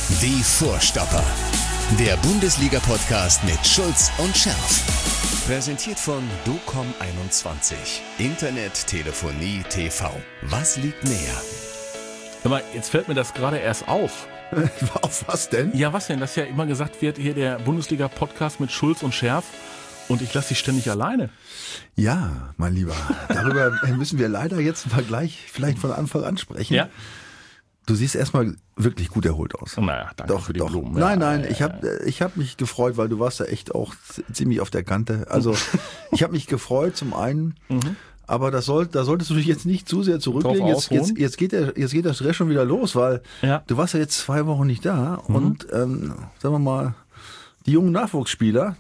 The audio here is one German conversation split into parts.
Die Vorstopper. Der Bundesliga-Podcast mit Schulz und Scherf. Präsentiert von DOCOM21. Internet, Telefonie, TV. Was liegt näher? Hör mal, jetzt fällt mir das gerade erst auf. Auf was denn? Ja, was denn? Dass ja immer gesagt wird, hier der Bundesliga-Podcast mit Schulz und Scherf. Und ich lasse dich ständig alleine. Ja, mein Lieber, darüber müssen wir leider jetzt mal gleich vielleicht von Anfang an sprechen. Ja. Du siehst erstmal wirklich gut erholt aus. Naja, danke für die Blumen. Nein, ich hab mich gefreut, weil du warst ja echt auch ziemlich auf der Kante. Also ich habe mich gefreut zum einen, aber da solltest du dich jetzt nicht zu sehr zurücklegen. Jetzt geht der Stress schon wieder los, weil du warst ja jetzt 2 Wochen nicht da und sagen wir mal, die jungen Nachwuchsspieler,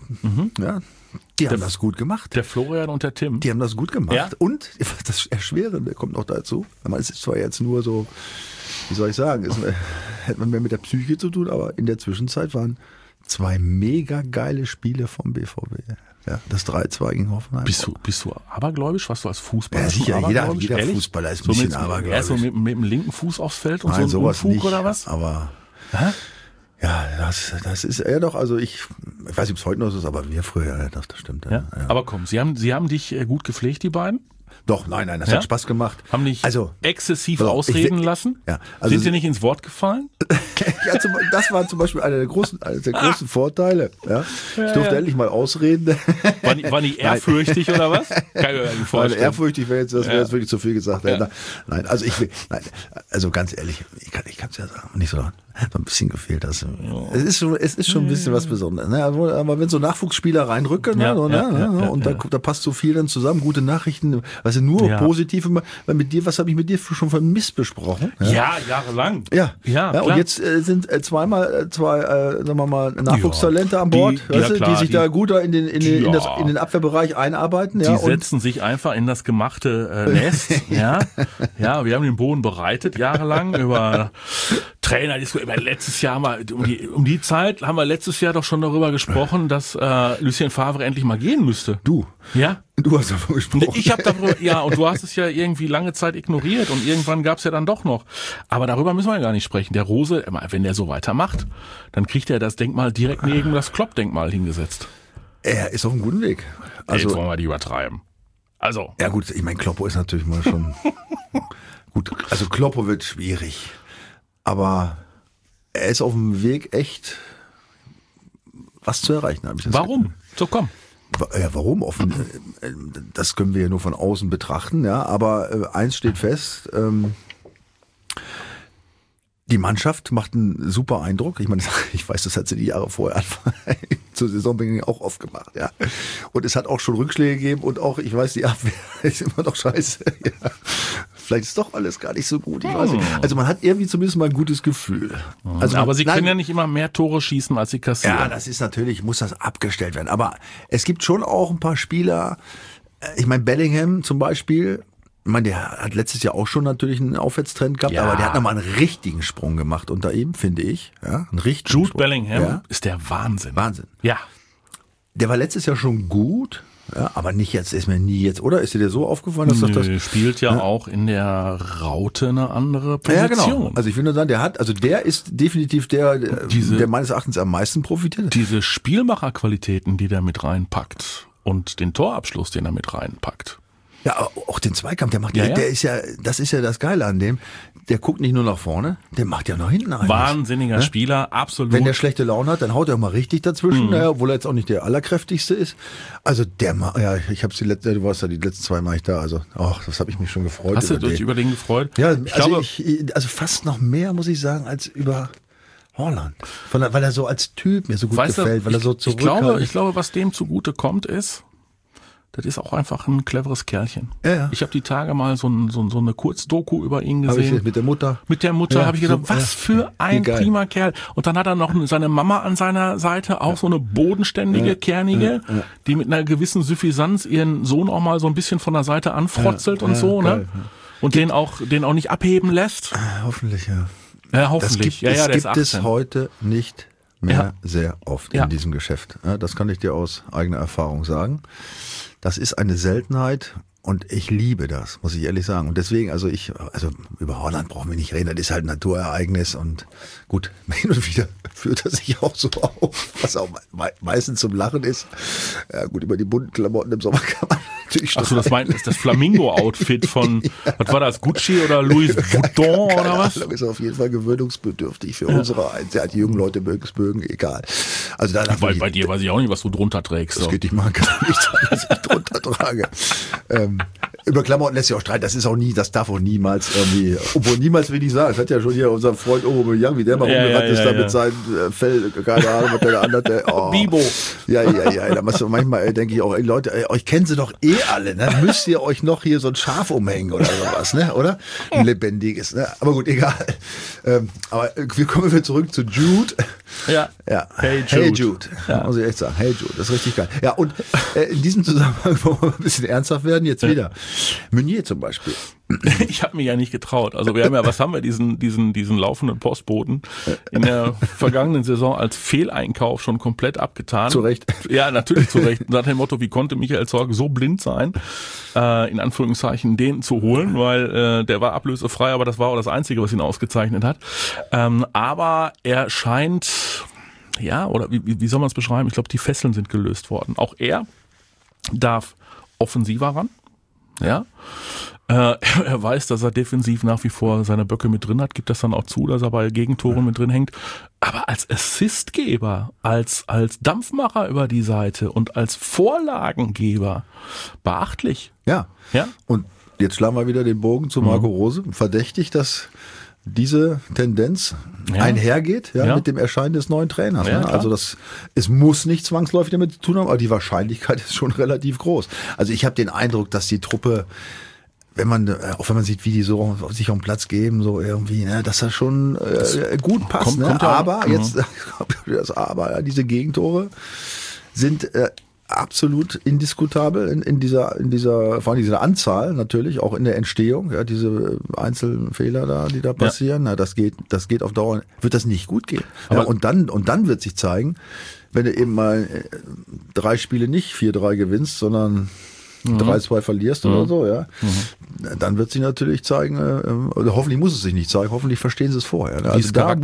die haben das gut gemacht. Der Florian und der Tim. Die haben das gut gemacht. Ja? Und das Erschwerende kommt noch dazu. Es ist zwar jetzt nur so, wie soll ich sagen, hätte man mehr mit der Psyche zu tun, aber in der Zwischenzeit waren 2 mega geile Spiele vom BVB. Ja, das 3-2 gegen Hoffenheim. Bist du abergläubisch? Was du als Fußballer? Ja, sicher, jeder Fußballer ist ein bisschen abergläubisch. Erst so mit dem linken Fuß aufs Feld und Nein, so ein Unfug nicht, oder was? Aber ja, das ist ja doch, also ich weiß nicht, ob es heute noch so ist, aber wir früher, das stimmt. Ja? Aber komm, Sie haben dich gut gepflegt, die beiden? Doch, nein, das hat Spaß gemacht. Haben dich exzessiv also, ausreden lassen? Ja, also sind Sie nicht ins Wort gefallen? Ja, das war zum Beispiel einer der großen Vorteile. Ja. Ich durfte endlich mal ausreden. War nicht ehrfürchtig oder was? Kann ich mir nicht vorstellen. Ehrfürchtig wäre jetzt wirklich zu viel gesagt. Ja. Nein, also ganz ehrlich, ich kann es ja sagen, nicht so ein bisschen gefehlt. Es ist schon ein bisschen was Besonderes. Ne? Aber wenn so Nachwuchsspieler reinrücken und da passt so viel dann zusammen, gute Nachrichten, also nur positiv, weil was habe ich mit dir schon von Mist besprochen? Ja, jahrelang. Ja, klar. Und jetzt sind sagen wir mal, Nachwuchstalente an Bord, die sich da gut in den Abwehrbereich einarbeiten. Die setzen sich einfach in das gemachte Nest. Ja, wir haben den Boden bereitet, jahrelang, über Trainer. Letztes Jahr um die Zeit haben wir letztes Jahr doch schon darüber gesprochen, dass Lucien Favre endlich mal gehen müsste. Du? Ja? Du hast davon gesprochen. Ich habe darüber, und du hast es ja irgendwie lange Zeit ignoriert und irgendwann gab es ja dann doch noch. Aber darüber müssen wir ja gar nicht sprechen. Der Rose, wenn der so weitermacht, dann kriegt er das Denkmal direkt neben das Klopp-Denkmal hingesetzt. Er ist auf einem guten Weg. Also, jetzt wollen wir die übertreiben. Also. Ja gut, ich meine, Kloppo ist natürlich mal schon gut. Also Kloppo wird schwierig. Aber er ist auf dem Weg, echt was zu erreichen, habe ich das Warum? Gefühl. So, komm. Ja, warum? Das können wir ja nur von außen betrachten, ja. Aber eins steht fest, die Mannschaft macht einen super Eindruck. Ich meine, ich weiß, das hat sie die Jahre vorher zur Saisonbeginn auch oft gemacht, ja. Und es hat auch schon Rückschläge gegeben und auch, ich weiß, die Abwehr ist immer noch scheiße. Ja. Vielleicht ist doch alles gar nicht so gut. Ich weiß nicht. Also man hat irgendwie zumindest mal ein gutes Gefühl. Also aber sie können ja nicht immer mehr Tore schießen, als sie kassieren. Ja, das ist natürlich, muss das abgestellt werden. Aber es gibt schon auch ein paar Spieler, ich meine Bellingham zum Beispiel, ich meine, der hat letztes Jahr auch schon natürlich einen Aufwärtstrend gehabt, aber der hat nochmal einen richtigen Sprung gemacht unter ihm, finde ich. Ja, einen richtigen Jude Sprung. Bellingham ist der Wahnsinn. Ja. Der war letztes Jahr schon gut. Ja, aber nicht jetzt, ist mir nie jetzt, oder? Ist dir so aufgefallen, dass das spielt ja auch in der Raute eine andere Position. Ja, genau. Also ich will nur sagen, der ist definitiv der meines Erachtens am meisten profitiert. Diese Spielmacherqualitäten, die der mit reinpackt und den Torabschluss, den er mit reinpackt. Ja, auch den Zweikampf, der macht der ist ja, das ist ja das Geile an dem. Der guckt nicht nur nach vorne, der macht ja nach hinten ein. Wahnsinniger Spieler, absolut. Wenn der schlechte Laune hat, dann haut er mal richtig dazwischen, obwohl er jetzt auch nicht der allerkräftigste ist. Also ich hab's du warst ja die letzten 2 Mal nicht da, also das habe ich mich schon gefreut. Hast du dich über den gefreut? Ja, also fast noch mehr, muss ich sagen, als über Haaland. Weil er so als Typ mir so gut gefällt, weil er so zurückhaltend. Ich glaube, was dem zugute kommt, ist, das ist auch einfach ein cleveres Kerlchen. Ja. Ich habe die Tage mal so eine Kurzdoku über ihn gesehen. Mit der Mutter? Mit der Mutter habe ich gedacht, was für ein prima Kerl. Und dann hat er noch seine Mama an seiner Seite, auch so eine bodenständige, kernige, die mit einer gewissen Suffisanz ihren Sohn auch mal so ein bisschen von der Seite anfrotzelt und so, geil, ne? Und den auch nicht abheben lässt. Hoffentlich, ja. Ja, hoffentlich. Das gibt es heute nicht mehr sehr oft in diesem Geschäft. Ja, das kann ich dir aus eigener Erfahrung sagen. Das ist eine Seltenheit Und ich liebe das, muss ich ehrlich sagen. Und deswegen, also über Holland brauchen wir nicht reden, das ist halt ein Naturereignis und gut, hin und wieder führt er sich auch so auf, was auch meistens zum Lachen ist. Ja gut, über die bunten Klamotten im Sommer kann man natürlich Achso, ist das Flamingo-Outfit von, was war das, Gucci oder Louis Vuitton oder was? Das ist auf jeden Fall gewöhnungsbedürftig für unsere die jungen Leute mögen, egal. Also bei dir weiß ich auch nicht, was du drunter trägst. Das geht nicht mal gar nicht, was ich drunter trage. Über Klamotten lässt sich auch streiten, das darf auch niemals irgendwie, obwohl niemals will ich sagen, das hat ja schon hier unser Freund Aubameyang, wie der mal rumgerannt ist, da mit seinem Fell, keine Ahnung, was der andere, Bibo. Ja, da machst du manchmal, denke ich auch, ey Leute, euch kennen sie doch alle, ne? Müsst ihr euch noch hier so ein Schaf umhängen oder sowas, ne? Oder? Ein lebendiges, ne? Aber gut, egal. Aber wir kommen wieder zurück zu Jude. Ja. Hey Jude. Ja. Muss ich echt sagen. Hey Jude, das ist richtig geil. Ja, und in diesem Zusammenhang wollen wir ein bisschen ernsthaft werden, jetzt wieder. Meunier zum Beispiel. Ich habe mir ja nicht getraut. Also wir haben diesen laufenden Postboten in der vergangenen Saison als Fehleinkauf schon komplett abgetan. Zu Recht. Ja, natürlich zu Recht. Nach dem Motto, wie konnte Michael Zorc so blind sein, in Anführungszeichen den zu holen, weil der war ablösefrei, aber das war auch das Einzige, was ihn ausgezeichnet hat. Aber er scheint, ja, oder wie soll man es beschreiben? Ich glaube, die Fesseln sind gelöst worden. Auch er darf offensiver ran. Ja, er weiß, dass er defensiv nach wie vor seine Böcke mit drin hat, gibt das dann auch zu, dass er bei Gegentoren mit drin hängt. Aber als Assistgeber, als Dampfmacher über die Seite und als Vorlagengeber beachtlich. Ja. Und jetzt schlagen wir wieder den Bogen zu Marco Rose. Verdächtig, dass diese Tendenz einhergeht mit dem Erscheinen des neuen Trainers. Ja, also es muss nicht zwangsläufig damit zu tun haben, aber die Wahrscheinlichkeit ist schon relativ groß. Also ich habe den Eindruck, dass die Truppe, auch wenn man sieht, wie die so sich auf den Platz geben, so irgendwie, ne, dass das schon gut passt. Kommt aber jetzt, aber diese Gegentore sind absolut indiskutabel in dieser, vor allem dieser Anzahl natürlich, auch in der Entstehung, ja, diese einzelnen Fehler da, die da passieren, na, das geht auf Dauer, wird das nicht gut gehen. Ja, und dann wird sich zeigen, wenn du eben mal 3 Spiele nicht 4-3 gewinnst, sondern 3-2 verlierst oder so, ja, dann wird sich natürlich zeigen, oder hoffentlich muss es sich nicht zeigen, hoffentlich verstehen sie es vorher. Ne? Wie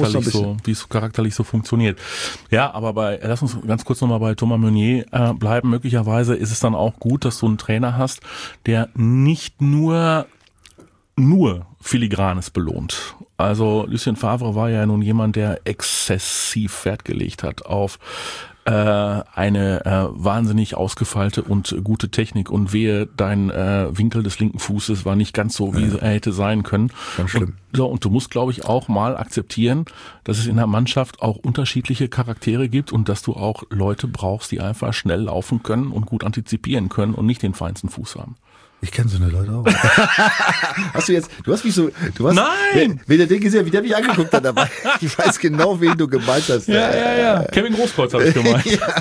es charakterlich so funktioniert. Ja, aber lass uns ganz kurz nochmal bei Thomas Meunier bleiben. Möglicherweise ist es dann auch gut, dass du einen Trainer hast, der nicht nur Filigranes belohnt. Also Lucien Favre war ja nun jemand, der exzessiv Wert gelegt hat auf eine wahnsinnig ausgefeilte und gute Technik und wehe, dein Winkel des linken Fußes war nicht ganz so, wie er hätte sein können. Ganz schlimm. Und du musst, glaube ich, auch mal akzeptieren, dass es in der Mannschaft auch unterschiedliche Charaktere gibt und dass du auch Leute brauchst, die einfach schnell laufen können und gut antizipieren können und nicht den feinsten Fuß haben. Ich kenne so eine Leute auch. Nein! Wenn der Ding gesehen, wie der mich angeguckt hat dabei. Ich weiß genau, wen du gemeint hast. Ja. Kevin Großkreuz habe ich gemeint.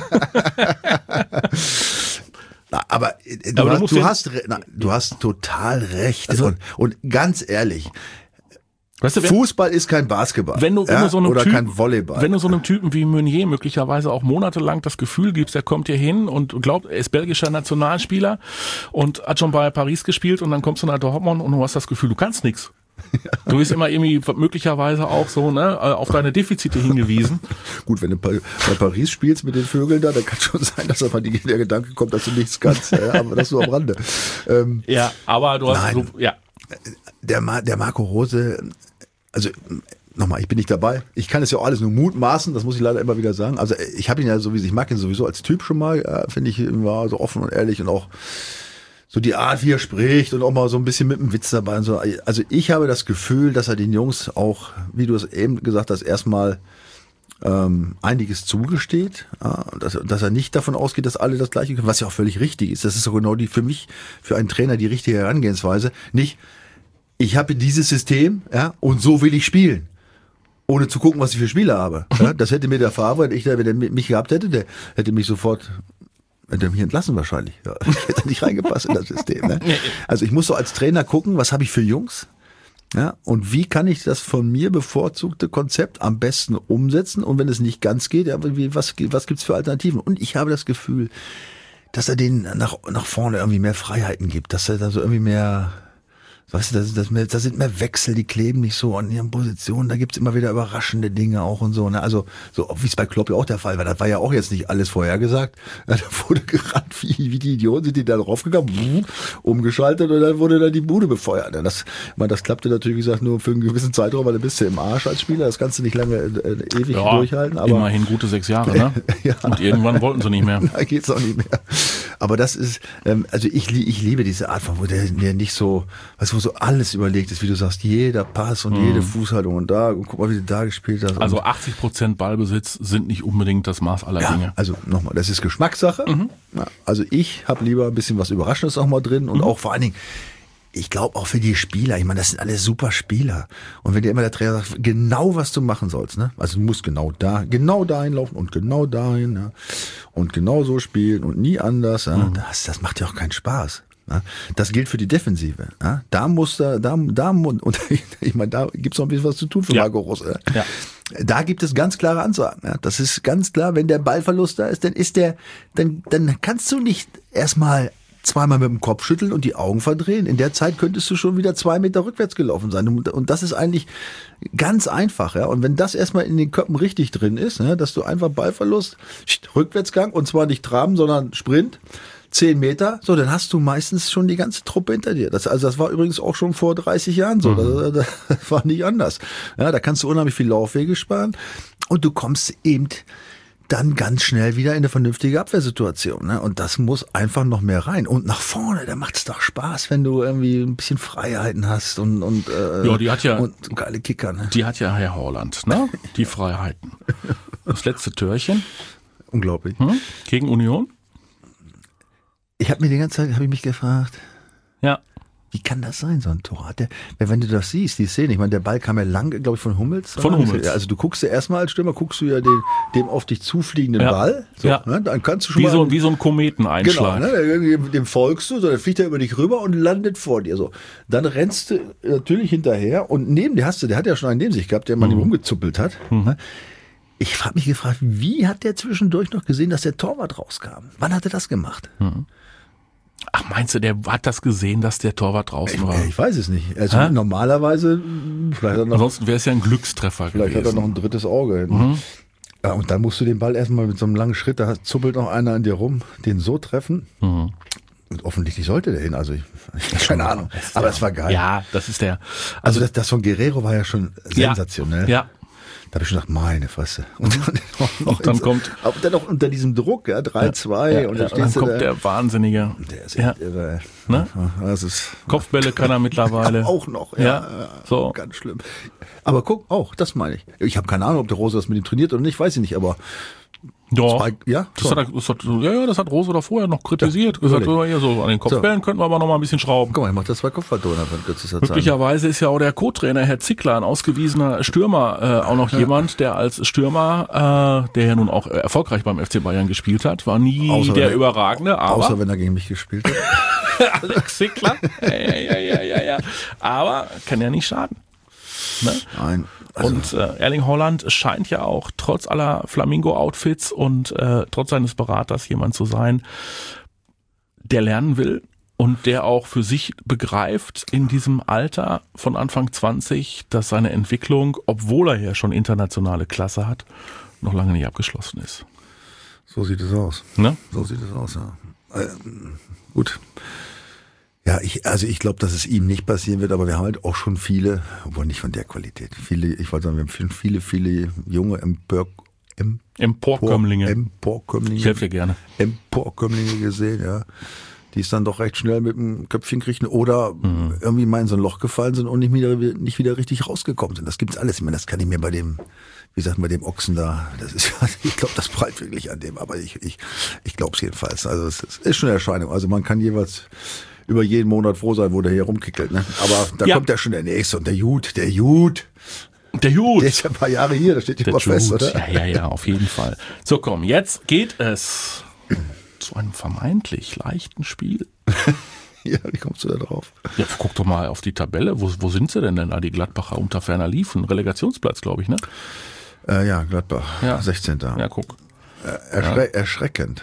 Aber du hast total recht. Also, und ganz ehrlich, weißt du, Fußball ist kein Basketball kein Volleyball. Wenn du so einem Typen wie Meunier möglicherweise auch monatelang das Gefühl gibst, er kommt hier hin und glaubt, er ist belgischer Nationalspieler und hat schon bei Paris gespielt und dann kommst du nach Dortmund und du hast das Gefühl, du kannst nichts. Du bist immer irgendwie möglicherweise auch so auf deine Defizite hingewiesen. Gut, wenn du bei Paris spielst mit den Vögeln da, dann kann schon sein, dass einfach der Gedanke kommt, dass du nichts kannst. Aber das nur am Rande. Aber du hast der Marco Rose, also nochmal, ich bin nicht dabei. Ich kann es ja auch alles nur mutmaßen, das muss ich leider immer wieder sagen. Also ich habe ihn ja sowieso, ich mag ihn sowieso als Typ schon mal, finde ich, war so offen und ehrlich und auch so die Art, wie er spricht und auch mal so ein bisschen mit dem Witz dabei und so. Also ich habe das Gefühl, dass er den Jungs auch, wie du es eben gesagt hast, erstmal einiges zugesteht, dass er nicht davon ausgeht, dass alle das Gleiche können, was ja auch völlig richtig ist. Das ist so genau für mich, für einen Trainer, die richtige Herangehensweise. Nicht, ich habe dieses System, und so will ich spielen. Ohne zu gucken, was ich für Spieler habe. Ja, das hätte mir der Favre, wenn er mich gehabt hätte, der hätte mich sofort, hätte mich entlassen wahrscheinlich. Ja, ich hätte nicht reingepasst in das System. Ne? Also ich muss so als Trainer gucken, was habe ich für Jungs? Ja, und wie kann ich das von mir bevorzugte Konzept am besten umsetzen? Und wenn es nicht ganz geht, was gibt's für Alternativen? Und ich habe das Gefühl, dass er denen nach vorne irgendwie mehr Freiheiten gibt, dass er da so irgendwie mehr, weißt du, da sind mehr Wechsel, die kleben nicht so an ihren Positionen, da gibt's immer wieder überraschende Dinge auch und so, ne? Also so wie es bei Klopp ja auch der Fall war, das war ja auch jetzt nicht alles vorhergesagt. Ja, da wurde gerannt, wie die Idioten sind die da draufgegangen, umgeschaltet und dann wurde dann die Bude befeuert. Das klappte natürlich, wie gesagt, nur für einen gewissen Zeitraum, weil du bist ja im Arsch als Spieler, das kannst du nicht lange ewig durchhalten. Aber immerhin gute 6 Jahre, ne? Ja. Und irgendwann wollten sie nicht mehr. Da geht's auch nicht mehr. Aber das ist, also ich liebe diese Art von, wo der nicht so, weißt du, wo so alles überlegt ist, wie du sagst, jeder Pass und jede Fußhaltung und guck mal, wie du da gespielt hast. Also 80% Ballbesitz sind nicht unbedingt das Maß aller Dinge. Also nochmal, das ist Geschmackssache. Ja, also ich habe lieber ein bisschen was Überraschendes auch mal drin und auch vor allen Dingen, ich glaube auch für die Spieler, ich meine, das sind alle super Spieler. Und wenn dir immer der Trainer sagt, genau was du machen sollst, ne? Also du musst genau dahin laufen und genau dahin, ja? Und genau so spielen und nie anders, ja? Das macht ja auch keinen Spaß. Ja? Das gilt für die Defensive. Ja? Und ich meine, da gibt's noch ein bisschen was zu tun für Marco Rose. Ja? Da gibt es ganz klare Ansagen. Ja? Das ist ganz klar, wenn der Ballverlust da ist, dann kannst du nicht erstmal zweimal mit dem Kopf schütteln und die Augen verdrehen. In der Zeit könntest du schon wieder 2 Meter rückwärts gelaufen sein. Und das ist eigentlich ganz einfach. Ja. Und wenn das erstmal in den Köpfen richtig drin ist, ja, dass du einfach Ballverlust, Rückwärtsgang und zwar nicht Traben, sondern Sprint, 10 Meter, so, dann hast du meistens schon die ganze Truppe hinter dir. Das war übrigens auch schon vor 30 Jahren so. Das war nicht anders. Ja, da kannst du unheimlich viel Laufwege sparen und du kommst eben dann ganz schnell wieder in eine vernünftige Abwehrsituation. Ne? Und das muss einfach noch mehr rein. Und nach vorne, da macht es doch Spaß, wenn du irgendwie ein bisschen Freiheiten hast und die hat ja, und geile Kicker. Ne? Die hat ja Herr Haaland, ne? Die Freiheiten. Das letzte Türchen. Unglaublich. Gegen Union? Ich habe mir die ganze Zeit mich gefragt, ja. Wie kann das sein, so ein Tor? Wenn du das siehst, die Szene, ich meine, der Ball kam ja lang, glaube ich, von Hummels. Von Hummels. Also du guckst ja erstmal als Stürmer, guckst du ja dem auf dich zufliegenden Ball. So, ja. Ne? Dann kannst du schon wie so ein Kometeneinschlag. Genau, ne? Dem folgst du, so, dann fliegt er über dich rüber und landet vor dir. So. Dann rennst du natürlich hinterher und neben dir der hat ja schon einen neben sich gehabt, der man ihm rumgezuppelt hat. Ich habe mich gefragt, wie hat der zwischendurch noch gesehen, dass der Torwart rauskam? Wann hat er das gemacht? Ach, meinst du, der hat das gesehen, dass der Torwart draußen war? Ich weiß es nicht. Also normalerweise, vielleicht hat er noch, ansonsten wäre es ja ein Glückstreffer vielleicht gewesen. Hat er noch ein drittes Auge. Ja, und dann musst du den Ball erstmal mit so einem langen Schritt, da zuppelt noch einer an dir rum, den so treffen. Und offensichtlich sollte der hin, also ich keine Ahnung. Aber es war geil. Ja, das ist der. Also das von Guerrero war ja schon sensationell. Ja. Da habe ich schon gedacht, meine Fresse. Und dann kommt aber dann noch unter diesem Druck, 3-2 und dann kommt der Wahnsinnige. Der ist echt irre. Ne? Das ist Kopfbälle kann er mittlerweile. Ja, auch noch, so. Ganz schlimm. Aber guck, auch, das meine ich. Ich habe keine Ahnung, ob der Rose das mit ihm trainiert oder nicht, weiß ich nicht, aber das hat Rose doch vorher noch kritisiert. Gesagt, so an den Kopfbällen könnten wir aber noch mal ein bisschen schrauben. Guck mal, ich mach das 2 Kopfballtore von kürzester Zeit. Möglicherweise ist ja auch der Co-Trainer, Herr Zickler, ein ausgewiesener Stürmer, auch noch jemand, der als Stürmer, der ja nun auch erfolgreich beim FC Bayern gespielt hat, war nie der Überragende. Aber außer wenn er gegen mich gespielt hat. Alex Zickler. Ja. Aber kann ja nicht schaden. Ne? Nein. Also. Und Erling Haaland scheint ja auch trotz aller Flamingo-Outfits und trotz seines Beraters jemand zu sein, der lernen will und der auch für sich begreift in diesem Alter von Anfang 20, dass seine Entwicklung, obwohl er ja schon internationale Klasse hat, noch lange nicht abgeschlossen ist. So sieht es aus. Ne? So sieht es aus, ja. Gut. Ja, ich glaube, dass es ihm nicht passieren wird, aber wir haben halt auch schon viele, obwohl nicht von der Qualität, ich wollte sagen, wir haben viele junge Emporkömmlinge. Ich helfe dir gerne. Emporkömmlinge gesehen, ja, die es dann doch recht schnell mit dem Köpfchen kriegen oder irgendwie mal in so ein Loch gefallen sind und nicht wieder richtig rausgekommen sind. Das gibt's alles. Ich meine, das kann ich mir bei dem, wie gesagt, bei dem Ochsen da, ich glaube, das prallt wirklich an dem, aber ich glaube es jedenfalls. Also es ist schon eine Erscheinung. Also man kann jeweils über jeden Monat froh sein, wo der hier rumkickelt. Ne? Aber da kommt ja schon der Nächste und der Jud. Der ist ja ein paar Jahre hier, da steht ja immer fest, oder? Ja, auf jeden Fall. So, komm, jetzt geht es zu einem vermeintlich leichten Spiel. Ja, wie kommst du da drauf? Ja, guck doch mal auf die Tabelle. Wo sind sie denn da, die Gladbacher unter ferner liefen? Relegationsplatz, glaube ich, ne? Ja, Gladbach, 16. Ja, guck. Erschreckend.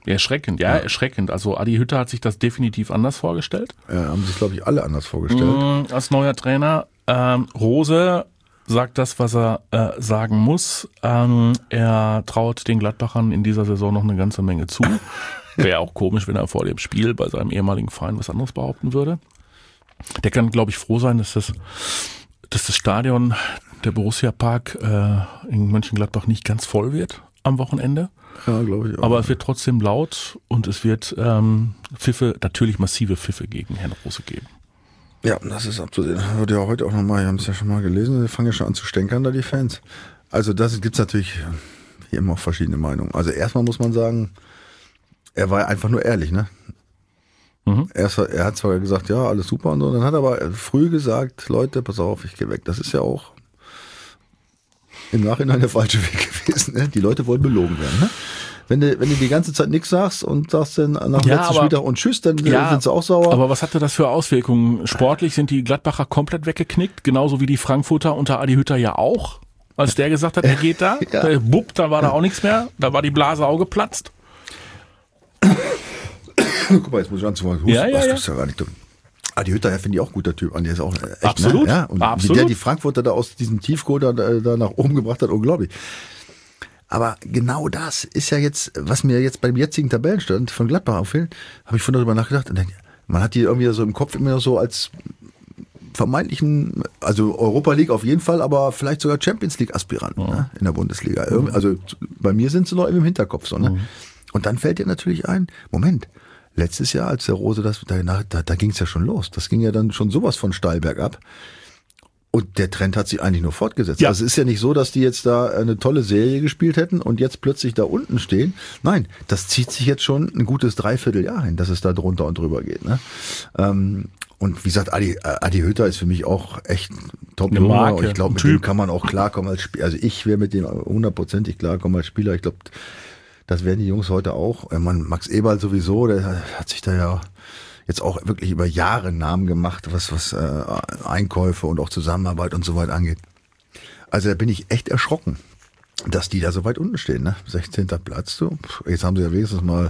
Erschreckend, erschreckend. Also Adi Hütter hat sich das definitiv anders vorgestellt. Ja, haben sich, glaube ich, alle anders vorgestellt. Als neuer Trainer. Rose sagt das, was er sagen muss. Er traut den Gladbachern in dieser Saison noch eine ganze Menge zu. Wäre auch komisch, wenn er vor dem Spiel bei seinem ehemaligen Verein was anderes behaupten würde. Der kann, glaube ich, froh sein, dass das Stadion, der Borussia Park in Mönchengladbach nicht ganz voll wird am Wochenende. Ja, glaube ich auch. Aber es wird trotzdem laut und es wird Pfiffe, natürlich massive Pfiffe gegen Herrn Rose geben. Ja, das ist abzusehen. Wird ja heute auch nochmal, wir haben es ja schon mal gelesen, die fangen ja schon an zu stänkern, da die Fans. Also das gibt's natürlich wie immer auch verschiedene Meinungen. Also erstmal muss man sagen, er war einfach nur ehrlich, ne? Er hat zwar gesagt, ja, alles super und so, dann hat er aber früh gesagt, Leute, pass auf, ich gehe weg. Das ist ja auch im Nachhinein der falsche Weg gewesen. Ne? Die Leute wollen belogen werden. Ne? Wenn du die ganze Zeit nichts sagst und sagst dann nach dem letzten Spieltag und tschüss, dann sind sie auch sauer. Aber was hatte das für Auswirkungen? Sportlich sind die Gladbacher komplett weggeknickt, genauso wie die Frankfurter unter Adi Hütter ja auch. Als der gesagt hat, er geht da, bupp, dann war da auch nichts mehr, da war die Blase auch geplatzt. Guck mal, jetzt muss ich anzufangen. Das ist ja gar nicht dumm. Adi Hütter, finde ich auch ein guter Typ. Der ist auch echt, absolut. Ne? Ja, und absolut. wie der die Frankfurter da aus diesem Tiefkurs da nach oben gebracht hat, unglaublich. Aber genau das ist ja jetzt, was mir jetzt beim jetzigen Tabellenstand von Gladbach auffällt, habe ich vorhin darüber nachgedacht. Man hat die irgendwie so im Kopf immer so als vermeintlichen, also Europa League auf jeden Fall, aber vielleicht sogar Champions League Aspiranten ne, in der Bundesliga. Also bei mir sind sie noch im Hinterkopf so. Ne? Und dann fällt dir natürlich ein, Moment, letztes Jahr, als der Rose da ging es ja schon los. Das ging ja dann schon sowas von steil bergab. Und der Trend hat sich eigentlich nur fortgesetzt. Ja. Also es ist ja nicht so, dass die jetzt da eine tolle Serie gespielt hätten und jetzt plötzlich da unten stehen. Nein, das zieht sich jetzt schon ein gutes Dreivierteljahr hin, dass es da drunter und drüber geht. Ne? Und wie gesagt, Adi Hütter ist für mich auch echt Top-Nummer. Ich glaube, mit dem kann man auch klarkommen als Spieler. Also ich wäre mit dem 100%ig klarkommen als Spieler. Ich glaube, das werden die Jungs heute auch. Max Eberl sowieso, der hat sich da ja jetzt auch wirklich über Jahre Namen gemacht, was Einkäufe und auch Zusammenarbeit und so weiter angeht. Also da bin ich echt erschrocken, dass die da so weit unten stehen. Ne? 16. Platz. So. Jetzt haben sie ja wenigstens mal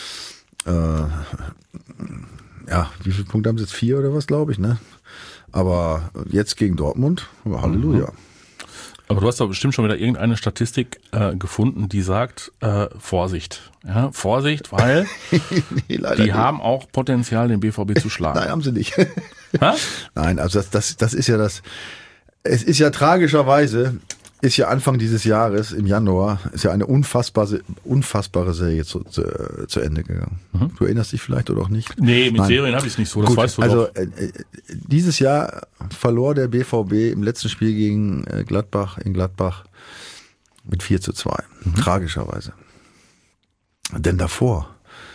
wie viele Punkte haben sie jetzt? 4 oder was, glaube ich. Ne? Aber jetzt gegen Dortmund, Halleluja. Aber du hast doch bestimmt schon wieder irgendeine Statistik gefunden, die sagt, Vorsicht. Ja, Vorsicht, weil nee, die haben auch Potenzial, den BVB zu schlagen. Nein, haben sie nicht. Nein, also das ist ja das. Es ist ja tragischerweise, ist ja Anfang dieses Jahres, im Januar, ist ja eine unfassbare Serie zu Ende gegangen. Du erinnerst dich vielleicht oder auch nicht? Nee, mit Serien habe ich es nicht so, das weißt du also, doch. Dieses Jahr verlor der BVB im letzten Spiel gegen Gladbach in Gladbach mit 4:2. Tragischerweise. Denn davor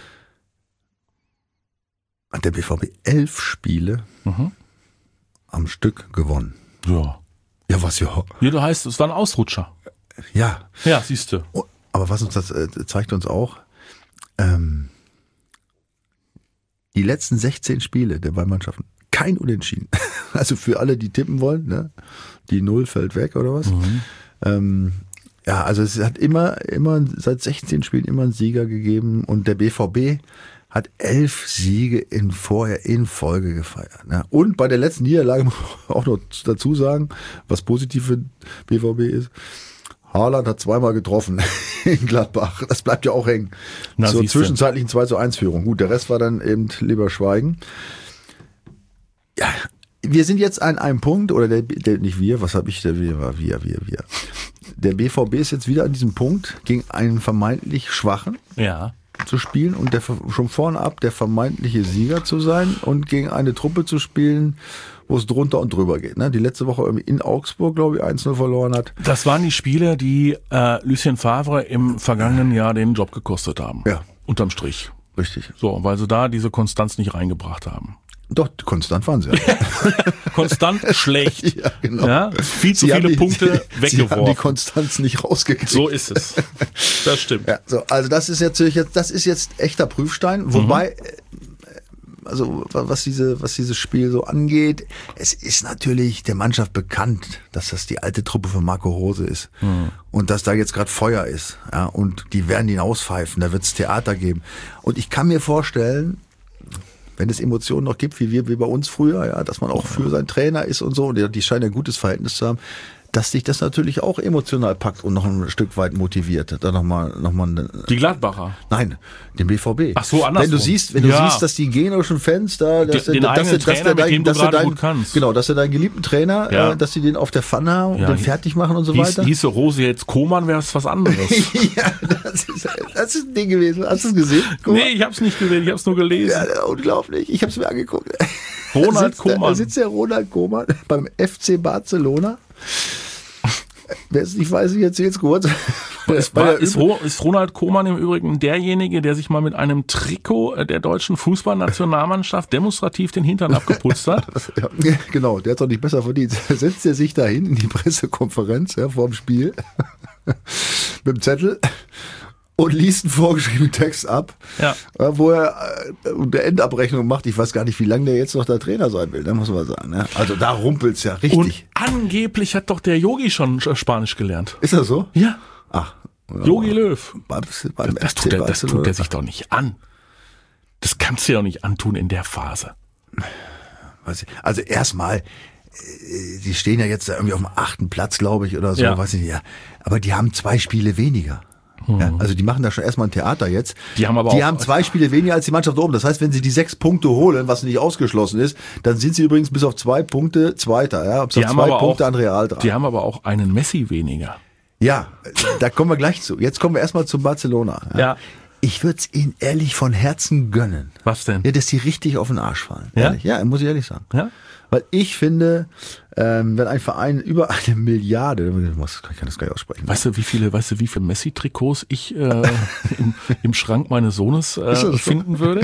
hat der BVB 11 Spiele am Stück gewonnen. Ja. Ja, was ja. Ja, du heißt, es war ein Ausrutscher. Ja. Ja, siehst du. Aber was uns das zeigt uns auch, die letzten 16 Spiele der beiden Mannschaften, kein Unentschieden. Also für alle, die tippen wollen, ne? Die 0 fällt weg oder was. Also es hat immer seit 16 Spielen immer einen Sieger gegeben und der BVB hat 11 Siege in Folge gefeiert. Ne? Und bei der letzten Niederlage muss man auch noch dazu sagen, was positiv für den BVB ist, Haaland hat 2-mal getroffen in Gladbach. Das bleibt ja auch hängen. Zur zwischenzeitlichen 2:1-Führung. Gut, der Rest war dann eben lieber Schweigen. Ja, wir sind jetzt an einem Punkt, oder nicht wir, was habe ich, wir. Der BVB ist jetzt wieder an diesem Punkt, gegen einen vermeintlich Schwachen zu spielen und schon vorne ab der vermeintliche Sieger zu sein und gegen eine Truppe zu spielen, wo es drunter und drüber geht. Ne? Die letzte Woche irgendwie in Augsburg, glaube ich, 1:0 verloren hat. Das waren die Spiele, die Lucien Favre im vergangenen Jahr den Job gekostet haben. Ja. Unterm Strich. Richtig. So, weil sie da diese Konstanz nicht reingebracht haben. Doch, konstant waren sie. Ja. Konstant schlecht. Ja, genau. Ja, viel zu viele Punkte weggeworfen. Sie haben die Konstanz nicht rausgekriegt. So ist es. Das stimmt. Ja, so, also das ist jetzt echter Prüfstein. Wobei, also was dieses Spiel so angeht, es ist natürlich der Mannschaft bekannt, dass das die alte Truppe von Marco Rose ist und dass da jetzt gerade Feuer ist, ja, und die werden ihn auspfeifen, da wird es Theater geben. Und ich kann mir vorstellen, wenn es Emotionen noch gibt, wie bei uns früher, ja, dass man auch für seinen Trainer ist und so, und die scheinen ein gutes Verhältnis zu haben, dass sich das natürlich auch emotional packt und noch ein Stück weit motiviert. Da noch mal die Gladbacher? Nein, den BVB. Ach so, andersrum. Wenn du siehst, dass die gegnerischen Fans da, dass du deinen geliebten Trainer, dass sie den auf der Pfanne haben und den fertig machen und so weiter. Hieße Rose jetzt Koman, wäre es was anderes. Ja, das ist ein Ding gewesen. Hast du es gesehen? Nee, ich habe es nicht gesehen, ich habe es nur gelesen. Ja, unglaublich. Ich habe es mir angeguckt. Ronald Koeman. Da sitzt der Ronald Koeman beim FC Barcelona. Wer es nicht weiß, ich erzähle es kurz. Ist Ronald Koeman im Übrigen derjenige, der sich mal mit einem Trikot der deutschen Fußballnationalmannschaft demonstrativ den Hintern abgeputzt hat? Ja, genau, der hat doch nicht besser verdient. Setzt er sich dahin in die Pressekonferenz vor dem Spiel mit dem Zettel und liest einen vorgeschriebenen Text ab, wo er eine Endabrechnung macht. Ich weiß gar nicht, wie lange der jetzt noch der Trainer sein will, muss man sagen. Ne? Also da rumpelt's ja richtig. Und angeblich hat doch der Yogi schon Spanisch gelernt. Ist das so? Ja. Ach. Yogi Löw. Das tut er sich doch nicht an. Das kannst du ja auch nicht antun in der Phase. Also erstmal, die stehen ja jetzt irgendwie auf dem 8. Platz, glaube ich, oder so, weiß ich nicht. Ja. Aber die haben 2 Spiele weniger. Ja, also die machen da schon erstmal ein Theater jetzt. Die haben 2 Spiele weniger als die Mannschaft oben. Das heißt, wenn sie die 6 Punkte holen, was nicht ausgeschlossen ist, dann sind sie übrigens bis auf 2 Punkte Zweiter. Ja, ob es 2 Punkte an Real dran. Die haben aber auch einen Messi weniger. Ja, da kommen wir gleich zu. Jetzt kommen wir erstmal zu Barcelona. Ja. Ich würde es ihnen ehrlich von Herzen gönnen. Was denn? Ja, dass die richtig auf den Arsch fallen. Ja? Ja, muss ich ehrlich sagen. Ja? Weil ich finde, wenn ein Verein über 1 Milliarde, ich kann das gar nicht aussprechen. Weißt du, wie viele Messi-Trikots ich im Schrank meines Sohnes finden würde?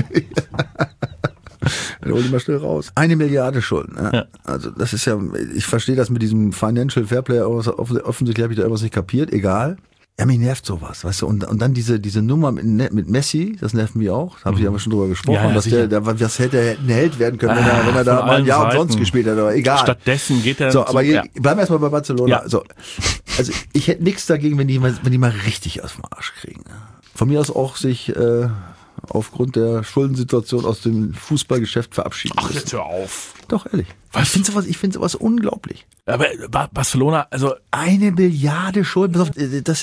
Dann hol die mal schnell raus. 1 Milliarde Schulden. Ja. Also das ist ja, ich verstehe das mit diesem Financial Fairplay, offensichtlich habe ich da irgendwas nicht kapiert, egal. Ja, mich nervt sowas, weißt du, und dann diese Nummer mit Messi, das nervt mich auch, da habe ich aber schon drüber gesprochen, dass was hätte ein Held werden können, wenn er da mal ein Jahr umsonst gespielt hätte, aber egal. Stattdessen geht er so, aber bleiben wir erstmal bei Barcelona. Ja. So, also ich hätte nichts dagegen, wenn die mal richtig aus dem Arsch kriegen. Von mir aus auch sich aufgrund der Schuldensituation aus dem Fußballgeschäft verabschieden. Ach, jetzt hör auf. Doch, ehrlich. Ich finde sowas unglaublich. Aber Barcelona, also 1 Milliarde Schulden, das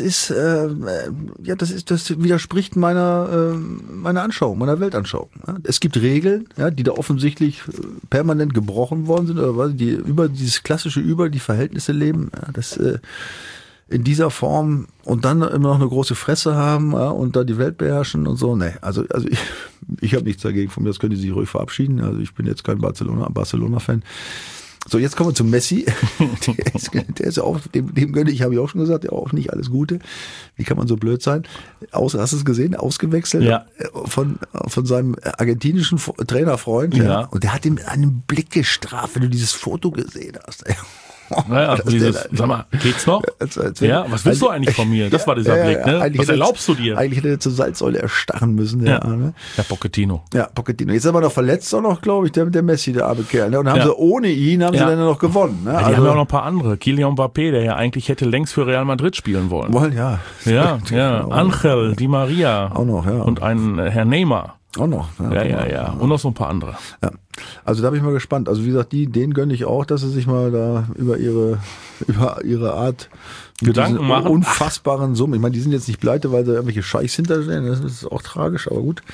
widerspricht meiner Anschauung, meiner Weltanschauung. Es gibt Regeln, die da offensichtlich permanent gebrochen worden sind, oder was, die über die Verhältnisse leben. Das in dieser Form und dann immer noch eine große Fresse haben und da die Welt beherrschen und so. Nee, also ich habe nichts dagegen. Von mir aus können die sich ruhig verabschieden. Also ich bin jetzt kein Barcelona-Fan. So, jetzt kommen wir zu Messi. Der ist auch, dem gönne ich, habe ich auch schon gesagt, der auch nicht alles Gute. Wie kann man so blöd sein? Hast du es gesehen? Ausgewechselt von seinem argentinischen Trainerfreund. Ja. Und der hat ihm einen Blick gestraft, wenn du dieses Foto gesehen hast. Naja, sag mal, geht's noch? Ja, was willst du eigentlich von mir? Das war dieser Blick, ne? Was erlaubst du dir? Eigentlich hätte er zur Salzsäule erstarren müssen, der Arme. Ja, Pochettino. Ja, Pochettino. Jetzt ist aber noch verletzt auch noch, glaube ich, der Messi, der arme Kerl. Ne? Und haben sie ohne ihn, sie dann noch gewonnen. Ne? Ja, die haben ja auch noch ein paar andere. Kylian Mbappé, der ja eigentlich hätte längst für Real Madrid spielen wollen. Ja. Ja. Angel, Di Maria. Auch noch, ja. Und ein Herr Neymar. Auch noch. Ja. Und noch so ein paar andere. Ja. Also da bin ich mal gespannt. Also wie gesagt, denen gönne ich auch, dass sie sich mal da über ihre Art Gedanken machen. Unfassbaren Summen. Ich meine, die sind jetzt nicht pleite, weil da irgendwelche Scheichs hinterstehen. Das ist auch tragisch, aber gut.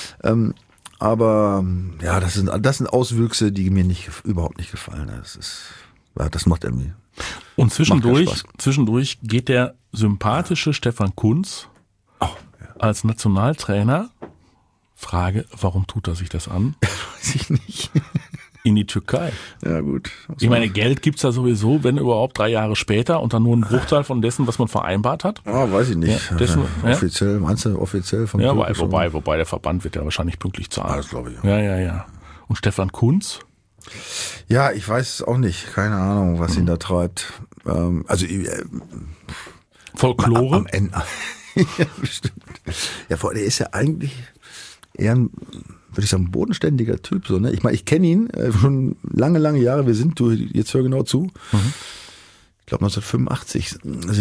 Aber ja, das sind Auswüchse, die mir überhaupt nicht gefallen. Das macht irgendwie. Und zwischendurch geht der sympathische Stefan Kuntz als Nationaltrainer. Frage, warum tut er sich das an? Weiß ich nicht. In die Türkei. Ja, gut. Ich meine, Geld gibt's da sowieso, wenn überhaupt 3 Jahre später und dann nur ein Bruchteil von dessen, was man vereinbart hat. Weiß ich nicht. Ja, offiziell, meinst du offiziell vom Club? Ja, wobei der Verband wird ja wahrscheinlich pünktlich zahlen. Das glaube ich. Ja. Und Stefan Kuntz? Ja, ich weiß es auch nicht. Keine Ahnung, was ihn da treibt. Folklore? Am Ende. Ja, bestimmt. Ja, der ist ja eigentlich eher ein würde ich sagen, bodenständiger Typ. So, ne? Ich meine, ich kenne ihn schon lange Jahre. Jetzt hör genau zu. Ich glaube 1985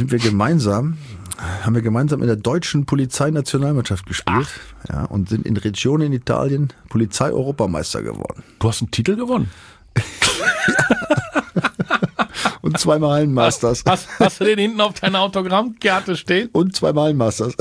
haben wir gemeinsam in der deutschen Polizeinationalmannschaft gespielt. Ja, und sind in Regione in Italien Polizei-Europameister geworden. Du hast einen Titel gewonnen? Und 2-mal Hallenmasters. Hast du den hinten auf deiner Autogrammkarte stehen? Und 2-mal Hallenmasters.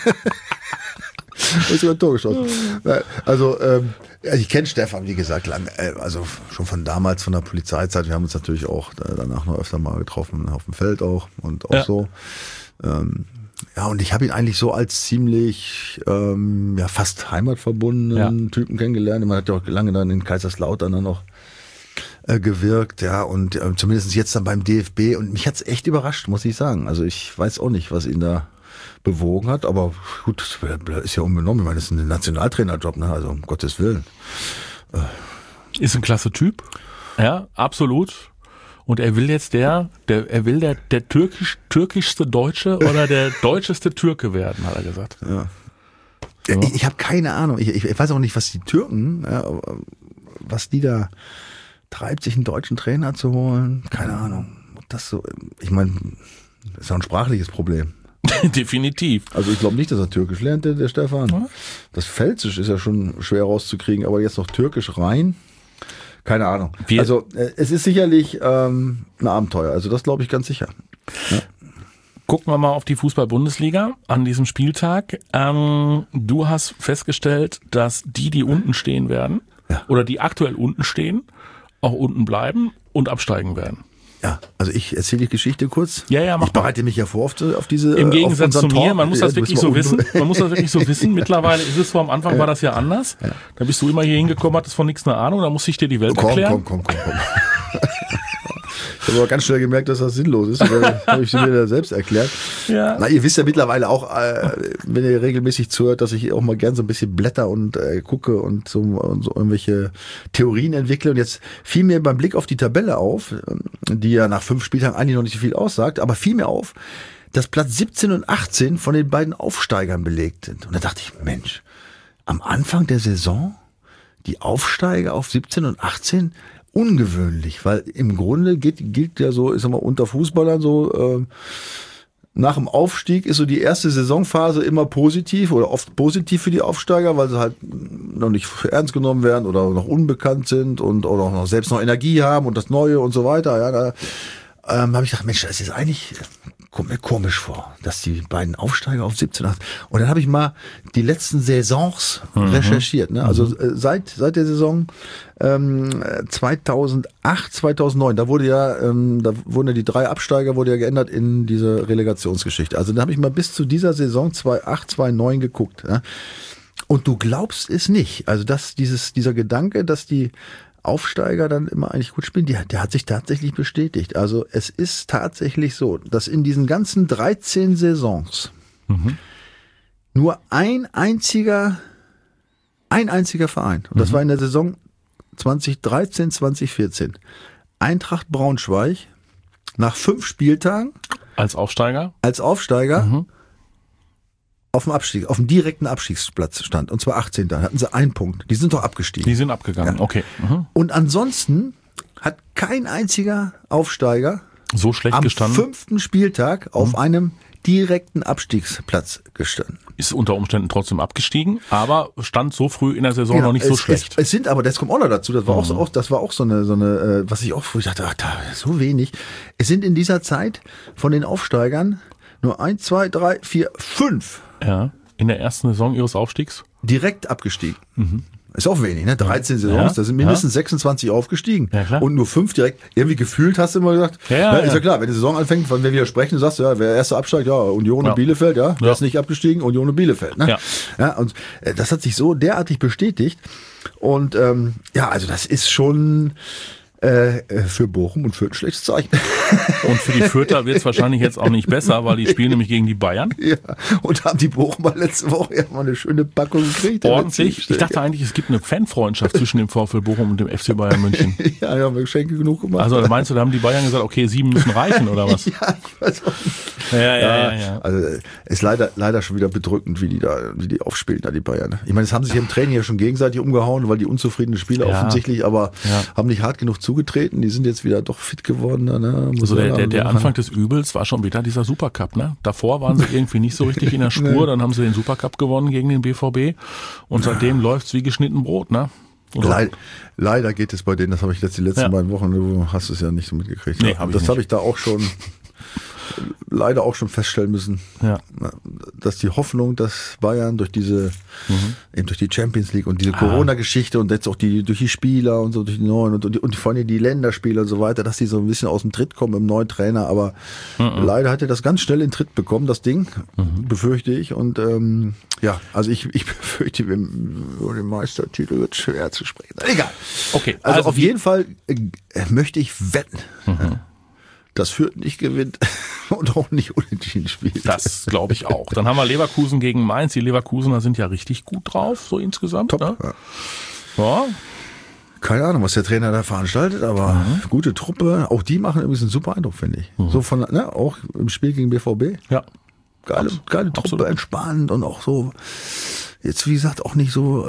Und sogar ein Tor geschossen. Also, ich kenne Stefan, wie gesagt, lange, also schon von damals, von der Polizeizeit. Wir haben uns natürlich auch danach noch öfter mal getroffen, auf dem Feld auch und auch so. Ja, und ich habe ihn eigentlich so als ziemlich fast heimatverbundenen Typen kennengelernt. Man hat ja auch lange dann in Kaiserslautern dann noch gewirkt, ja, und zumindest jetzt dann beim DFB. Und mich hat's echt überrascht, muss ich sagen. Also ich weiß auch nicht, was ihn da bewogen hat, aber gut, ist ja unbenommen. Ich meine, das ist ein Nationaltrainerjob, ne? Also um Gottes Willen. Ist ein klasse Typ, ja, absolut. Und er will jetzt der türkischste Deutsche oder der deutscheste Türke werden, hat er gesagt. Ja. So. Ich habe keine Ahnung. Ich weiß auch nicht, was die Türken, was die da treibt, sich einen deutschen Trainer zu holen. Keine Ahnung. Das so, ich meine, das ist ja ein sprachliches Problem. Definitiv. Also ich glaube nicht, dass er Türkisch lernt, der Stefan. Ja. Das Pfälzisch ist ja schon schwer rauszukriegen, aber jetzt noch Türkisch rein, keine Ahnung. Also es ist sicherlich ein Abenteuer, also das glaube ich ganz sicher. Ja. Gucken wir mal auf die Fußball-Bundesliga an diesem Spieltag. Du hast festgestellt, dass die unten stehen werden, oder die aktuell unten stehen, auch unten bleiben und absteigen werden. Ja, also ich erzähle die Geschichte kurz. Ja, mach ich bereite mich ja vor auf diese. Im Gegensatz zu mir, man muss das wirklich so wissen. Man muss das wirklich so wissen. Mittlerweile ist es so, am Anfang war das ja anders. Ja. Da bist du immer hier hingekommen, hattest von nichts eine Ahnung, da musste ich dir die Welt erklären. Komm. Ich habe aber ganz schnell gemerkt, dass das sinnlos ist. Das habe ich mir selbst erklärt. Ja. Na, ihr wisst ja mittlerweile auch, wenn ihr regelmäßig zuhört, dass ich auch mal gern so ein bisschen blätter und gucke und so irgendwelche Theorien entwickle. Und jetzt fiel mir beim Blick auf die Tabelle auf, die ja nach 5 Spieltagen eigentlich noch nicht so viel aussagt, aber fiel mir auf, dass Platz 17 und 18 von den beiden Aufsteigern belegt sind. Und da dachte ich, Mensch, am Anfang der Saison die Aufsteiger auf 17 und 18, ungewöhnlich, weil im Grunde gilt ja so, ich sag mal, unter Fußballern so, nach dem Aufstieg ist so die erste Saisonphase immer positiv oder oft positiv für die Aufsteiger, weil sie halt noch nicht ernst genommen werden oder noch unbekannt sind und oder auch noch selbst noch Energie haben und das Neue und so weiter. Ja, da habe ich gedacht, Mensch, das ist eigentlich, kommt mir komisch vor, dass die beiden Aufsteiger auf 17 haben. Und dann habe ich mal die letzten Saisons recherchiert. Ne? Also seit der Saison 2008, 2009, da wurden ja die 3 Absteiger wurde ja geändert in diese Relegationsgeschichte. Also da habe ich mal bis zu dieser Saison 2008, 2009 geguckt. Ja? Und du glaubst es nicht. Also dass dieser Gedanke, dass die Aufsteiger dann immer eigentlich gut spielen, der hat sich tatsächlich bestätigt. Also es ist tatsächlich so, dass in diesen ganzen 13 Saisons nur ein einziger Verein, und das war in der Saison 2013, 2014, Eintracht Braunschweig, nach 5 Spieltagen als Aufsteiger auf dem direkten Abstiegsplatz stand. Und zwar 18. Da hatten sie 1 Punkt. Die sind doch abgestiegen. Die sind abgegangen, ja. Okay. Und ansonsten hat kein einziger Aufsteiger so schlecht gestanden am 5. Spieltag auf einem direkten Abstiegsplatz gestanden. Ist unter Umständen trotzdem abgestiegen, aber stand so früh in der Saison noch nicht so schlecht. Es sind aber, das kommt auch noch dazu, das war auch so eine, was ich auch, wo ich dachte, so wenig. Es sind in dieser Zeit von den Aufsteigern nur 1, 2, 3, 4, 5. Ja, in der ersten Saison ihres Aufstiegs? Direkt abgestiegen. Ist auch wenig, ne? 13 Saisons, da sind mindestens 26 aufgestiegen. Ja, klar. Und nur 5 direkt. Irgendwie gefühlt hast du immer gesagt, ist ja klar, wenn die Saison anfängt, wenn wir widersprechen, sagst du, wer erster absteigt, Union und Bielefeld, wer ist nicht abgestiegen, Union und Bielefeld, ne? Ja, und das hat sich so derartig bestätigt. Und also das ist schon Für Bochum und Fürth ein schlechtes Zeichen. Und für die Fürther wird es wahrscheinlich jetzt auch nicht besser, weil die spielen nämlich gegen die Bayern. Ja, und haben die Bochumer letzte Woche ja mal eine schöne Packung gekriegt. Ordentlich. Ich dachte eigentlich, es gibt eine Fanfreundschaft zwischen dem VfL Bochum und dem FC Bayern München. Ja, da haben wir Geschenke genug gemacht. Also meinst du, da haben die Bayern gesagt, okay, 7 müssen reichen oder was? Ja, ich weiß auch nicht. Ja. Also ist leider schon wieder bedrückend, wie die aufspielen, da die Bayern. Ich meine, es haben sich im Training ja schon gegenseitig umgehauen, weil die unzufriedenen Spieler offensichtlich, aber haben nicht hart genug zugetreten. Die sind jetzt wieder doch fit geworden. Ne? Also der Anfang des Übels war schon wieder dieser Supercup. Ne? Davor waren sie irgendwie nicht so richtig in der Spur. Dann haben sie den Supercup gewonnen gegen den BVB. Und seitdem läuft's wie geschnitten Brot. Ne? Leider geht es bei denen, das habe ich jetzt die letzten beiden Wochen, du hast es ja nicht so mitgekriegt. Nee, das habe ich da auch schon leider auch schon feststellen müssen, dass die Hoffnung, dass Bayern durch diese eben durch die Champions League und diese Corona-Geschichte und jetzt auch durch die Spieler und so durch die neuen und vor allem die Länderspiele und so weiter, dass die so ein bisschen aus dem Tritt kommen im neuen Trainer, aber leider hat er das ganz schnell in den Tritt bekommen, das Ding, befürchte ich, und also ich befürchte, den Meistertitel wird schwer zu sprechen. Egal. Okay. Also auf jeden Fall möchte ich wetten, dass Fürth nicht gewinnt und auch nicht unentschieden spielt. Das glaube ich auch. Dann haben wir Leverkusen gegen Mainz. Die Leverkusener sind ja richtig gut drauf, so insgesamt. Top. Ne? Ja. Keine Ahnung, was der Trainer da veranstaltet, aber gute Truppe. Auch die machen übrigens einen super Eindruck, finde ich. So von, auch im Spiel gegen BVB. Ja. Geile Truppe, absolut. Entspannt und auch so, jetzt wie gesagt, auch nicht so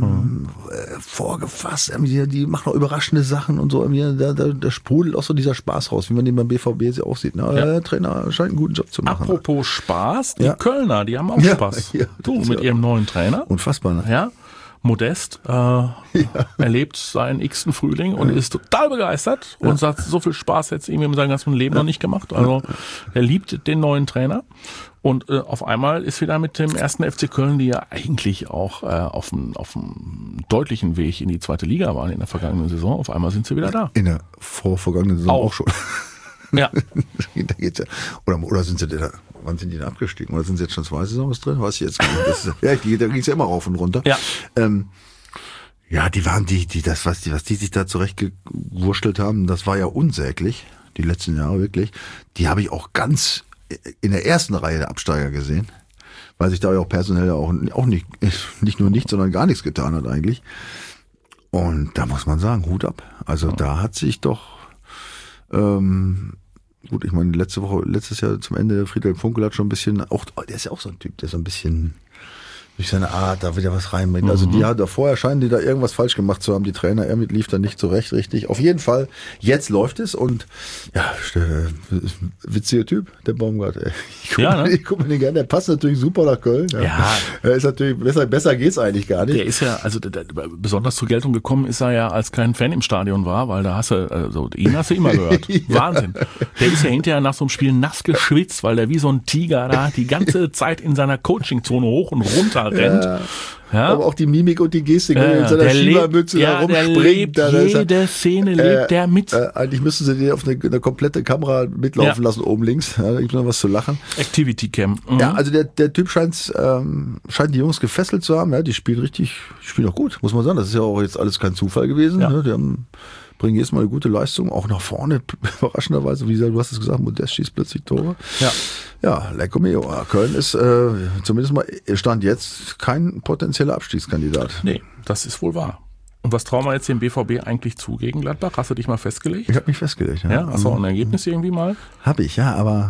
vorgefasst. Die machen auch überraschende Sachen und so. Da sprudelt auch so dieser Spaß raus, wie man den beim BVB auch sieht. Der Trainer scheint einen guten Job zu machen. Apropos Spaß, die Kölner, die haben auch Spaß. Ja, mit ihrem neuen Trainer. Unfassbar, ne? Ja. Modest erlebt seinen x-ten Frühling und ist total begeistert und sagt, so viel Spaß hätte es ihm in seinem ganzen Leben noch nicht gemacht. Also er liebt den neuen Trainer und auf einmal ist wieder mit dem ersten FC Köln, die ja eigentlich auch auf einem deutlichen Weg in die zweite Liga waren in der vergangenen Saison, auf einmal sind sie wieder da. In der vorvergangenen Saison auch schon. Ja. Da geht's ja. Oder sind sie da? Wann sind die denn abgestiegen? Oder sind sie jetzt schon 2 Saisons drin? Weiß ich jetzt gar nicht. Da ging es ja immer rauf und runter. Ja. Die waren was die sich da zurechtgewurschtelt haben, das war ja unsäglich, die letzten Jahre wirklich. Die habe ich auch ganz in der ersten Reihe der Absteiger gesehen, weil sich da ja auch personell auch nicht nur nichts, sondern gar nichts getan hat eigentlich. Und da muss man sagen, Hut ab. Also da hat sich doch gut, ich meine, letztes Jahr zum Ende, Friedhelm Funkel hat schon ein bisschen, der ist ja auch so ein Typ, der so ein bisschen durch seine Art da wieder was reinbringt. Also vorher scheinen die da irgendwas falsch gemacht zu haben, die Trainer, er lief da nicht zurecht richtig. Auf jeden Fall, jetzt läuft es und witziger Typ, der Baumgart. Ich guck mir den gerne, der passt natürlich super nach Köln. Er ist natürlich, besser geht's eigentlich gar nicht. Der ist ja, also besonders zur Geltung gekommen ist er ja, als kein Fan im Stadion war, weil da ihn hast du immer gehört. Wahnsinn. Der ist ja hinterher nach so einem Spiel nass geschwitzt, weil der wie so ein Tiger da die ganze Zeit in seiner Coachingzone hoch und runter rennt. Ja. Aber auch die Mimik und die Gestik, in seiner Schiebermütze da rumspringt. Jede Szene lebt der mit. Eigentlich müssten sie den auf eine komplette Kamera mitlaufen lassen, oben links. Da gibt es noch was zu lachen. Activity Cam. Ja, also der Typ scheint die Jungs gefesselt zu haben. Ja, die spielen auch gut, muss man sagen. Das ist ja auch jetzt alles kein Zufall gewesen. Ja. Die bringen jedes Mal eine gute Leistung, auch nach vorne, überraschenderweise. Wie gesagt, du hast es gesagt, Modest schießt plötzlich Tore. Ja, lecco mio. Köln ist zumindest mal, Stand jetzt, kein potenzieller Abstiegskandidat. Nee, das ist wohl wahr. Und was trauen wir jetzt dem BVB eigentlich zu gegen Gladbach? Hast du dich mal festgelegt? Ich habe mich festgelegt, ja. Hast du auch ein Ergebnis irgendwie mal? Habe ich, ja, aber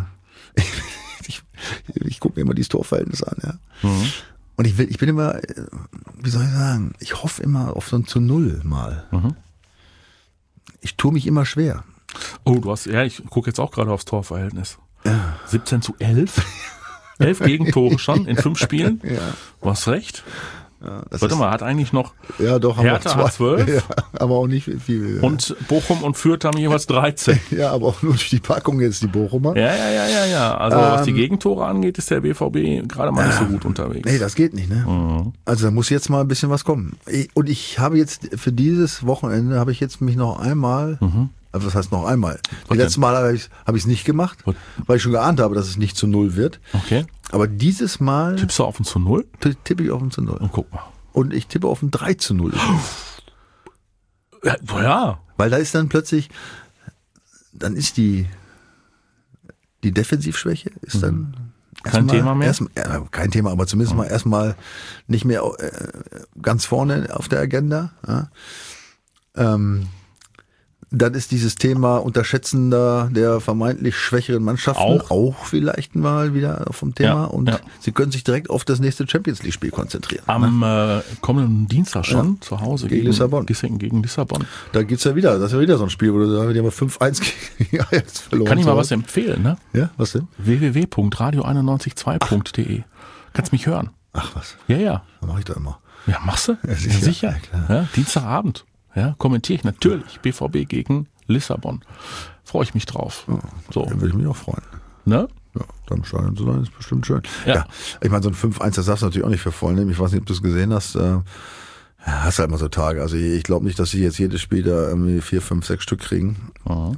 ich gucke mir immer dieses Torverhältnis an, ja. Und ich bin immer, wie soll ich sagen, ich hoffe immer auf so ein zu 0 mal. Ich tue mich immer schwer. Oh, ich gucke jetzt auch gerade aufs Torverhältnis. 17:11. 11 Gegentore schon in 5 Spielen. Ja. Du hast recht. Ja, Warte mal, hat eigentlich noch Hertha hat 12. Ja, aber auch nicht viel. Ja. Und Bochum und Fürth haben jeweils 13. Ja, aber auch nur durch die Packung jetzt die Bochumer. Ja. Also was die Gegentore angeht, ist der BVB gerade mal nicht so gut unterwegs. Nee, das geht nicht, ne? Also da muss jetzt mal ein bisschen was kommen. Und ich habe jetzt für dieses Wochenende mich noch einmal also was heißt noch einmal? Das letzte Mal habe ich es nicht gemacht, weil ich schon geahnt habe, dass es nicht zu 0 wird. Okay. Aber dieses Mal... Tippst du auf ein zu 0? Tippe ich auf ein zu 0. Und guck mal. Und ich tippe auf ein 3:0. Ja. Weil da ist dann plötzlich, dann ist die Defensivschwäche ist dann kein Thema mehr? Kein Thema, aber zumindest mal erstmal nicht mehr ganz vorne auf der Agenda. Ja. Dann ist dieses Thema Unterschätzender der vermeintlich schwächeren Mannschaften auch vielleicht mal wieder vom Thema. Und sie können sich direkt auf das nächste Champions-League-Spiel konzentrieren. Am kommenden Dienstag schon zu Hause gegen Lissabon. Gegen Lissabon. Da geht's ja wieder, das ist ja wieder so ein Spiel, wo du sagst, die haben 5-1 gegen Ajax verloren. Kann ich mal was empfehlen, ne? Ja, was denn? www.radio912.de. Kannst mich hören. Ach was. Ja. Das mache ich da immer. Ja, machst du? Ja, sicher. Ja, Dienstagabend. Ja, kommentiere ich natürlich BVB gegen Lissabon. Freue ich mich drauf. Ja, so. Dann würde ich mich auch freuen. Ne? Ja, dann im Stadion zu sein, ist bestimmt schön. Ja. Ich meine, so ein 5-1, das darfst du natürlich auch nicht für voll nehmen. Ich weiß nicht, ob du es gesehen hast. Hast halt mal so Tage. Also ich glaube nicht, dass sie jetzt jedes Spiel da irgendwie 4, 5, 6 Stück kriegen.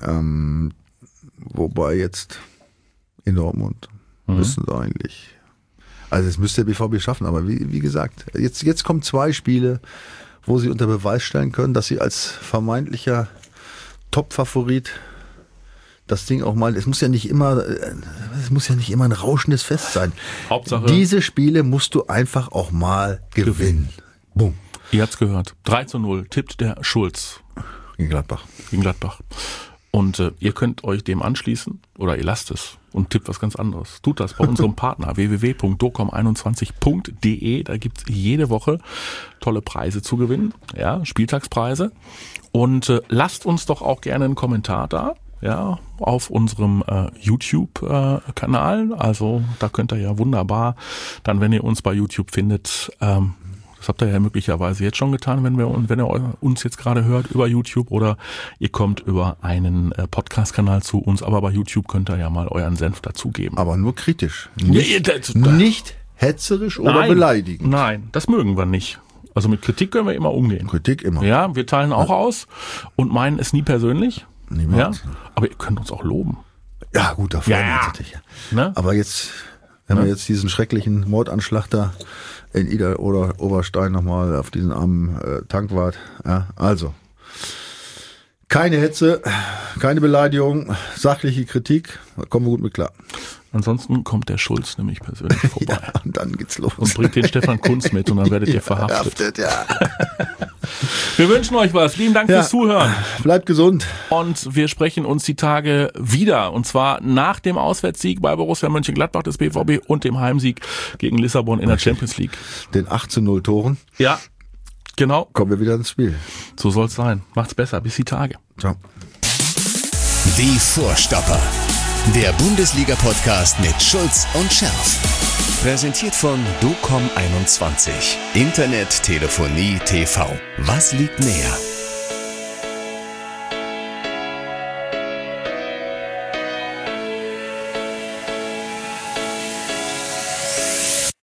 Wobei jetzt in Dortmund müssen sie eigentlich. Also es müsste der BVB schaffen, aber wie gesagt, jetzt kommen 2 Spiele, wo sie unter Beweis stellen können, dass sie als vermeintlicher Top-Favorit das Ding auch mal, es muss ja nicht immer ein rauschendes Fest sein. Hauptsache, diese Spiele musst du einfach auch mal gewinnen. Boom. Ihr habt's gehört. 3:0 tippt der Schulz. Gegen Gladbach. Und ihr könnt euch dem anschließen oder ihr lasst es und tippt was ganz anderes. Tut das bei unserem Partner www.docom21.de. Da gibt's jede Woche tolle Preise zu gewinnen, ja, Spieltagspreise. Und lasst uns doch auch gerne einen Kommentar da, ja, auf unserem YouTube-Kanal. Also da könnt ihr ja wunderbar, dann wenn ihr uns bei YouTube findet, das habt ihr ja möglicherweise jetzt schon getan, wenn ihr uns jetzt gerade hört über YouTube oder ihr kommt über einen Podcast-Kanal zu uns, aber bei YouTube könnt ihr ja mal euren Senf dazugeben. Aber nur kritisch. Nicht hetzerisch oder beleidigend. Nein, das mögen wir nicht. Also mit Kritik können wir immer umgehen. Kritik immer. Ja, wir teilen auch aus und meinen es nie persönlich. Niemals. Ja, aber ihr könnt uns auch loben. Ja, gut, da freuen wir uns natürlich. Ne? Aber jetzt, wenn wir jetzt diesen schrecklichen Mordanschlag da in Ida oder Oberstein nochmal auf diesen armen Tankwart. Ja, also, keine Hetze, keine Beleidigung, sachliche Kritik, da kommen wir gut mit klar. Ansonsten kommt der Schulz nämlich persönlich vorbei. Ja, und dann geht's los. Und bringt den Stefan Kunz mit und dann werdet ihr verhaftet. Ja. Wir wünschen euch was. Lieben Dank fürs Zuhören. Bleibt gesund. Und wir sprechen uns die Tage wieder. Und zwar nach dem Auswärtssieg bei Borussia Mönchengladbach des BVB und dem Heimsieg gegen Lissabon in der Champions League. Den 18-0 Toren. Ja, genau. Kommen wir wieder ins Spiel. So soll's sein. Macht's besser. Bis die Tage. Ciao. Die Vorstopper. Der Bundesliga-Podcast mit Schulz und Scherf. Präsentiert von Docom21. Internet, Telefonie, TV. Was liegt näher?